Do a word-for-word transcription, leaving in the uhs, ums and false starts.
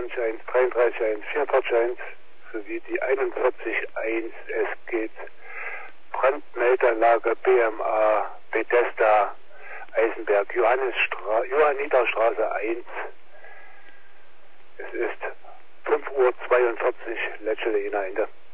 dreiundzwanzig eins, dreiunddreißig eins, vierundvierzig eins sowie die einundvierzig eins. Es geht Brandmeldeanlage B M A Bethesda Eisenberg Johannistra Johanniterstraße eins. Es ist fünf Uhr zweiundvierzig, Letschele Ende.